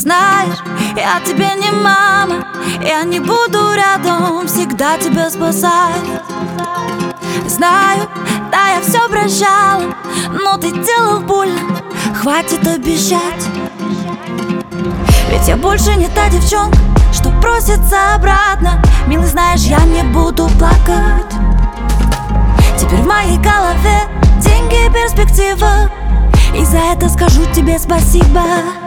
Знаешь, я тебе не мама, я не буду рядом всегда тебя спасать. Знаю, да, я все прощала, но ты делал больно, хватит обещать. Ведь я больше не та девчонка, что просится обратно. Милый, знаешь, я не буду плакать. Теперь в моей голове деньги и перспектива, и за это скажу тебе спасибо.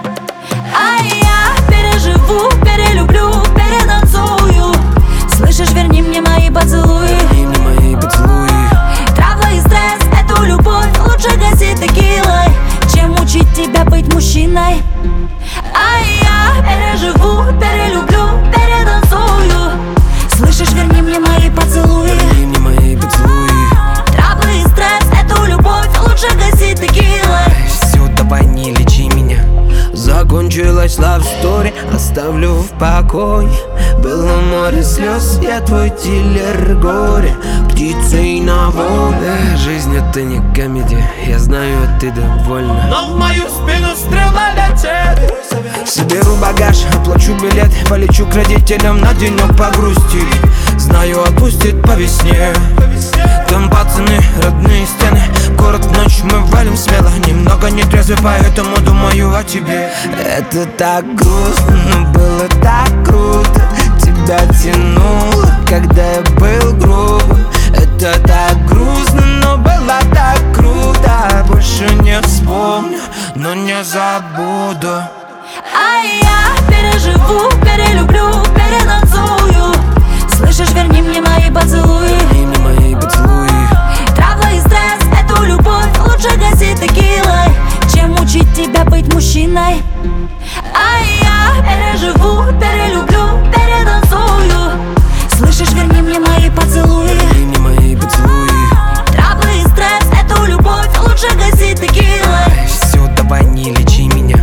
А я переживу, перелюблю, перетанцую. Слышишь, верни мне мои поцелуи. Верни мне мои поцелуи. Травла и стресс, эту любовь лучше гасить текилой, чем учить тебя быть мужчиной. А я переживу, перелюблю, перетанцую. Слышишь, верни мне мои поцелуи. Верни мне мои поцелуи. Травла и стресс, эту любовь лучше гасить текилой. Все, давай не лечи меня. Закончилась love story, оставлю в покое. Было море слез, я твой дилер горе. Птицей на воле. Жизнь это не комедия, я знаю, ты довольна. Но в мою спину стрела летит. Соберу багаж, оплачу билет, полечу к родителям на денек погрустить. Знаю, отпустит по весне. Там пацаны, родные стены. Город ночь, мы валим смело. Немного нетрезвый, поэтому думаю о тебе. Это так грустно, но было так круто. Тебя тянуло, когда я был грубым. Это так грустно, но было так круто. Больше не вспомню, но не забуду. А я переживу, перелюблю, перетанцую. Слышишь, верни мне мои поцелуи. Верни мне мои поцелуи. Травла и стресс, эту любовь лучше гасить текилой, чем учить тебя быть мужчиной. А я переживу, перелюблю, перетанцую. Слышишь, верни мне мои поцелуи. Верни мне мои поцелуи. Травла и стресс, эту любовь лучше гасить текилой. Все, давай не лечи меня.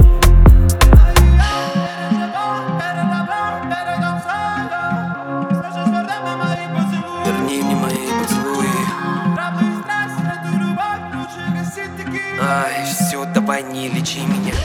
Верни мне мои поцелуи. Ай, все, давай не лечи меня.